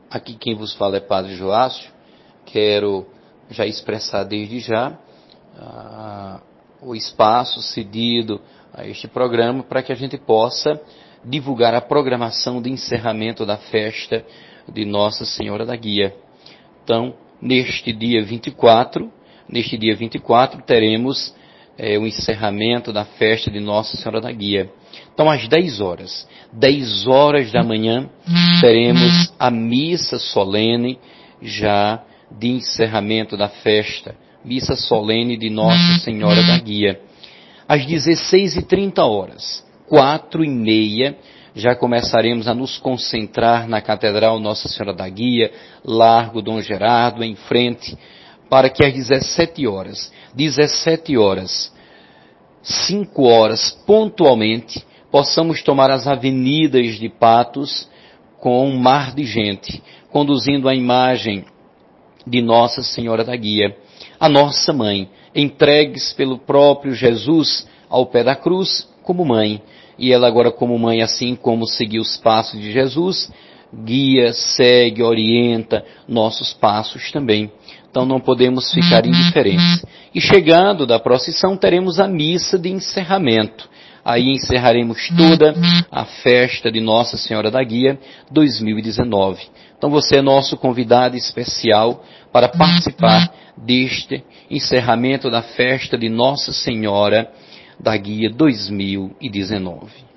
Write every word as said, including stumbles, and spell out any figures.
Aqui quem vos fala é Padre Joácio. Quero já expressar desde já ah, o espaço cedido a este programa para que a gente possa divulgar a programação de encerramento da festa de Nossa Senhora da Guia. Então, neste dia vinte e quatro, neste dia vinte e quatro teremos é, o encerramento da festa de Nossa Senhora da Guia. Então, às dez horas, dez horas da manhã, teremos a missa solene já de encerramento da festa, missa solene de Nossa Senhora da Guia. Às dezesseis e trinta horas, quatro e meia, já começaremos a nos concentrar na Catedral Nossa Senhora da Guia, Largo Dom Gerardo, em frente, para que às dezessete horas, dezessete horas, cinco horas pontualmente, possamos tomar as avenidas de Patos com um mar de gente, conduzindo a imagem de Nossa Senhora da Guia, a nossa mãe, entregues pelo próprio Jesus ao pé da cruz como mãe. E ela agora como mãe, assim como seguiu os passos de Jesus, guia, segue, orienta nossos passos também. Então não podemos ficar indiferentes. E chegando da procissão, teremos a missa de encerramento. Aí encerraremos toda a festa de Nossa Senhora da Guia dois mil e dezenove. Então você é nosso convidado especial para participar deste encerramento da festa de Nossa Senhora da Guia dois mil e dezenove.